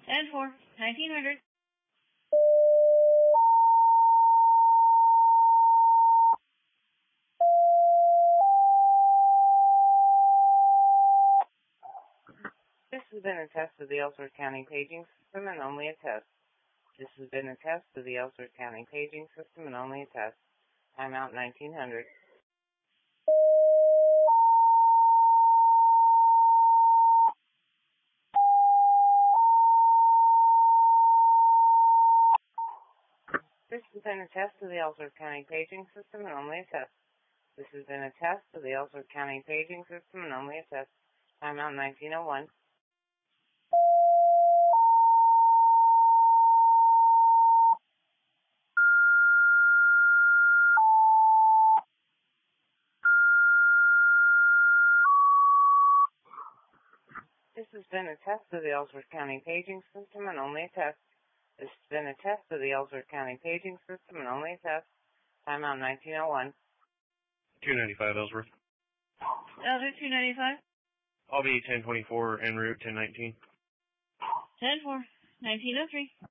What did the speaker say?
10-4, 1900. This has been a test of the Ellsworth County paging system and only a test. This has been a test of the Ellsworth County paging system and only a test. Timeout 1900. This has been a test of the Ellsworth County paging system and only a test. This has been a test of the Ellsworth County paging system and only a test. Timeout 1901. This has been a test of the Ellsworth County paging system and only a test. This has been a test of the Ellsworth County paging system and only a test. Timeout 1901. 295 Ellsworth. Ellsworth 295. I'll be 1024 en route 1019. 10-4, 1903.